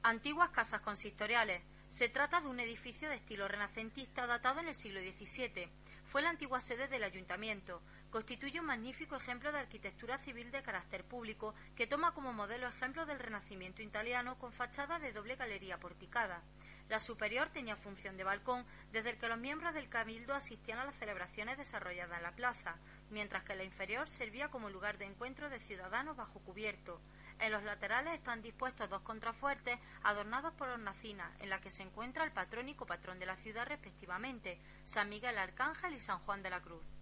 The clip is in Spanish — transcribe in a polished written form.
Antiguas casas consistoriales. Se trata de un edificio de estilo renacentista datado en el siglo XVII. Fue la antigua sede del ayuntamiento. Constituye un magnífico ejemplo de arquitectura civil de carácter público que toma como modelo ejemplo del Renacimiento italiano con fachada de doble galería porticada. La superior tenía función de balcón desde el que los miembros del cabildo asistían a las celebraciones desarrolladas en la plaza, mientras que la inferior servía como lugar de encuentro de ciudadanos bajo cubierto. En los laterales están dispuestos dos contrafuertes adornados por hornacinas, en la que se encuentra el patrónico patrón de la ciudad respectivamente, San Miguel Arcángel y San Juan de la Cruz.